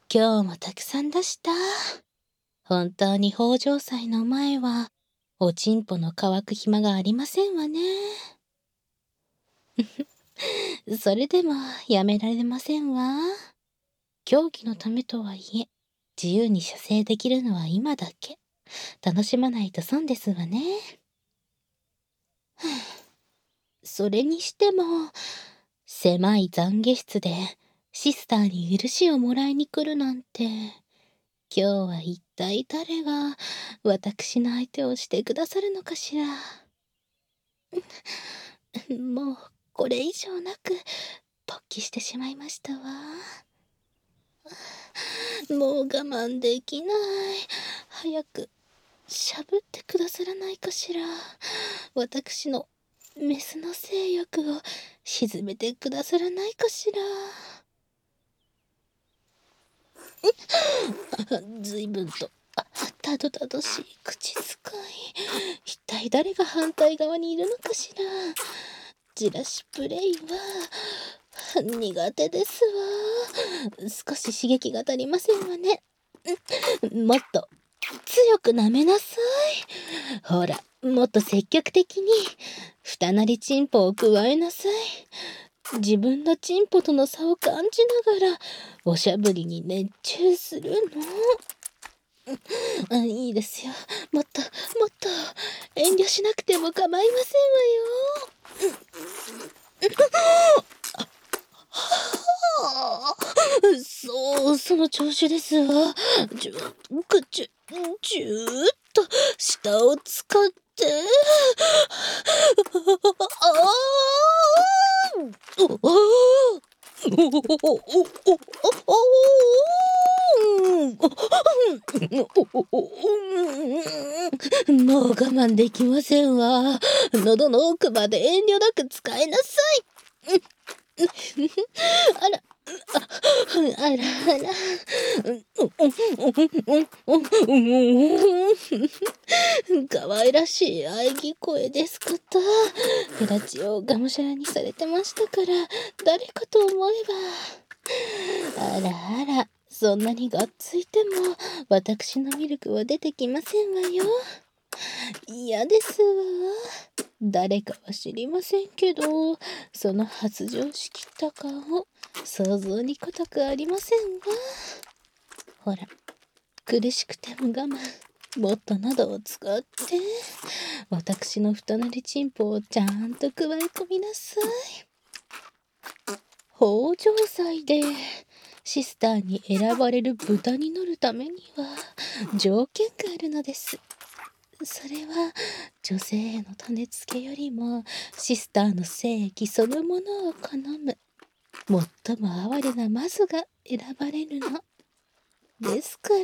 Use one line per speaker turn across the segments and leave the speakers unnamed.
今日もたくさん出した。本当に豊穣祭の前は、おちんぽの乾く暇がありませんわね。それでもやめられませんわ。競技のためとはいえ、自由に射精できるのは今だけ。楽しまないと損ですわね。それにしても、狭い懺悔室でシスターに許しをもらいに来るなんて、今日は一体誰が私の相手をしてくださるのかしら。もうこれ以上なく勃起してしまいましたわ。もう我慢できない。早くしゃぶってくださらないかしら。私のメスの性欲を沈めてくださらないかしら。ずいぶんとたどたどしい口遣い。一体誰が反対側にいるのかしら。じらしプレイは苦手ですわ。少し刺激が足りませんわね。もっと強く舐めなさい。ほら、もっと積極的に二なりチンポを加えなさい。自分のチンポとの差を感じながらおしゃぶりに熱中するの。いいですよ。もっと遠慮しなくても構いませんわよ。その調子ですわ。じゅーっと舌を使って。もう我慢できませんわ。喉の奥まで遠慮なく使いなさい。あら。可愛らしい喘ぎ声ですこと。フラチをがむしゃらにされてましたから、誰かと思えば。あら、そんなにがっついても、私のミルクは出てきませんわよ。嫌ですわ。誰かは知りませんけど、その発情しきった顔、想像に難くありませんわ。ほら、苦しくても我慢。もっと喉を使って、私の二なりチンポをちゃんと加え込みなさい。豊穣祭でシスターに選ばれる豚に乗るためには条件があるのです。それは女性への種付けよりもシスターの精液そのものを好む最も哀れなマゾが選ばれるのですから、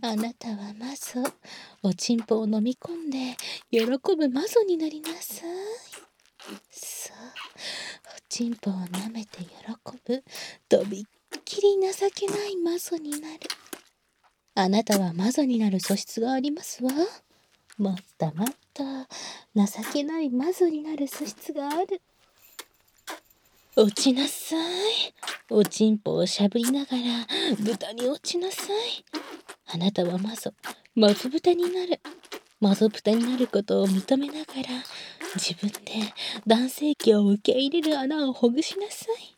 あなたはまずおちんぽを飲み込んで喜ぶマゾになりなさい。そう、おちんぽを舐めて喜ぶとびっきり情けないマゾになる。あなたはマゾになる素質がありますわ。もっともっと情けないマゾになる素質がある。落ちなさい。おちんぽをしゃぶりながら豚に落ちなさい。あなたはマゾ豚になる。マゾ豚になることを認めながら自分で男性器を受け入れる穴をほぐしなさい。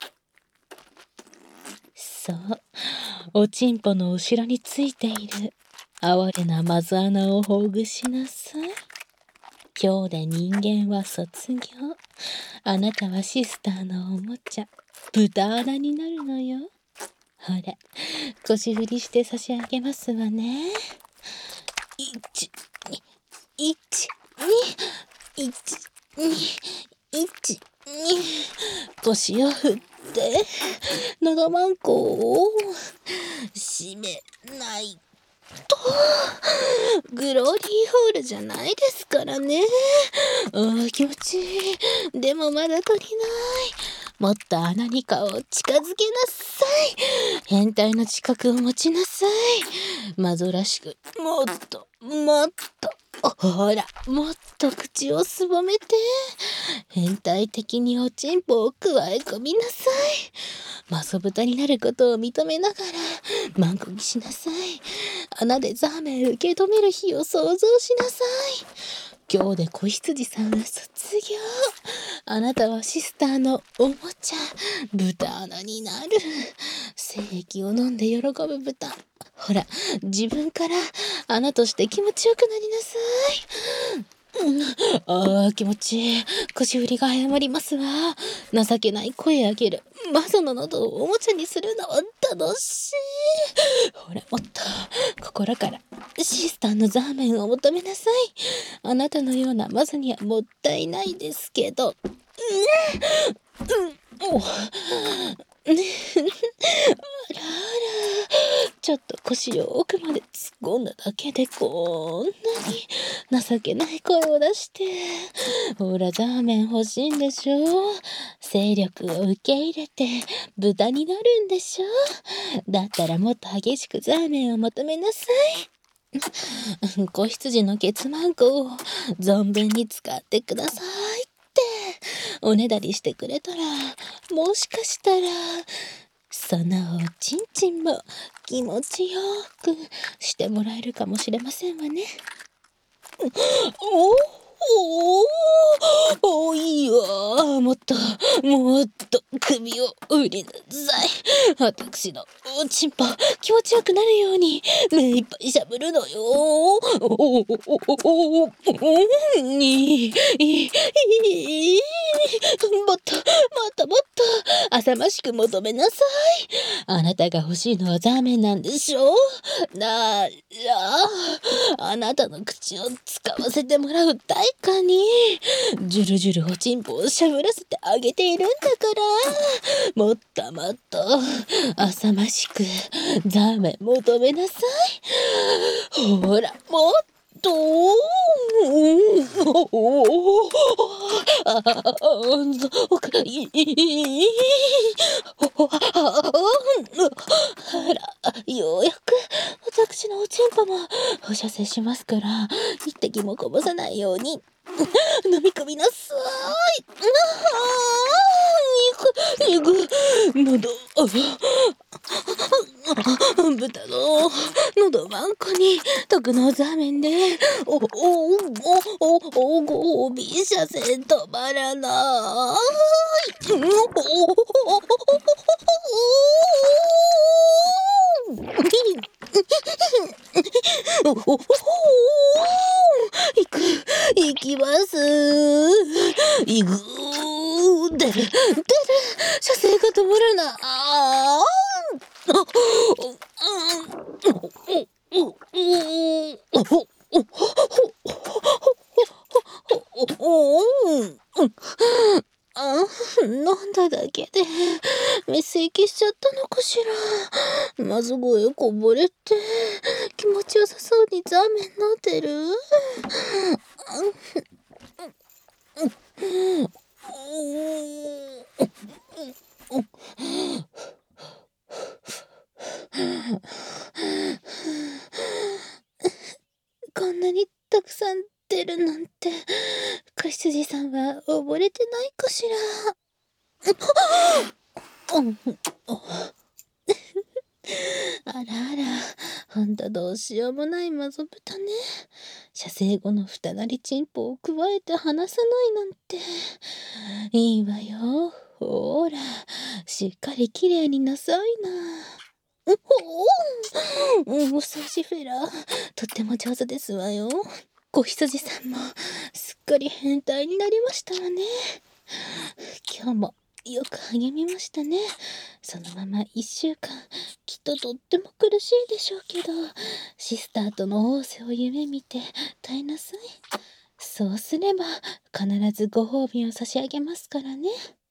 そう、おちんぽの後ろについている哀れなマゾ穴をほぐしなさい。今日で人間は卒業。あなたはシスターのおもちゃ豚穴になるのよ。ほら、腰振りして差し上げますわね。1、2、1、2、1、2、1、2。腰を振って喉マンコを閉めないとグローリーホールじゃないですからね。気持ちいい。でもまだ足りない。もっと穴に顔を近づけなさい。変態の知覚を持ちなさい。マゾらしくもっとほら、もっと口をすぼめて変態的におちんぽを加え込みなさい。 マソブタになることを認めながら満足しなさい。穴でザーメン受け止める日を想像しなさい。今日で子羊さんは卒業。あなたはシスターのおもちゃ、豚穴になる。精液を飲んで喜ぶ豚。ほら、自分から穴として気持ちよくなりなさい。ああ、気持ちいい。腰振りが謝りますわ。情けない声あげる。マゾの喉をおもちゃにするのは楽しい。ほら、もっと心からシスターのザーメンを求めなさい。あなたのようなマゾにはもったいないですけど。おねあらあら、ちょっと腰を奥まで突っ込んだだけでこんなに情けない声を出して。ほら、ザーメン欲しいんでしょ。勢力を受け入れて豚になるんでしょ。だったらもっと激しくザーメンを求めなさい。子羊のケツマンコを存分に使ってくださいっておねだりしてくれたら、もしかしたらそのおちんちんも気持ちよくしてもらえるかもしれませんわね。いいわ。もっと首を振りなさい。私のおちんぽ気持ちよくなるように目いっぱいしゃぶるのよ。もっと浅ましく求めなさい。あなたが欲しいのはザーメンなんでしょ。ならあなたの口を使わせてもらう対価にジュルジュルおちんぽをしゃぶらせてあげているんだから、もっと浅ましくザーメン求めなさい。ほら、もっとほら、ようやく私のおちんぽも放射線しますから、一滴もこぼさないように飲み込みなさい。喉豚の喉まんこに特納ザーメンでごび射線止まらない。行きます。出る。射精が止まらない。飲んだだけで滅液しちゃったのかしら。まず声こぼれて気持ちよさそうにザーメン飲んでる。こんなにたくさん出るなんて、子羊さんは溺れてないかしら。あらあら、ほんとどうしようもないマゾ豚ね。射精後の二なりチンポをくわえて離さないなんて。いいわよ。ほら、しっかりきれいになさいな。お掃除フェラ、とっても上手ですわよ。子羊さんもすっかり変態になりましたわね。今日もよく励みましたね。そのまま1週間、きっととっても苦しいでしょうけど、シスターとの仰せを夢見て耐えなさい。そうすれば必ずご褒美を差し上げますからね。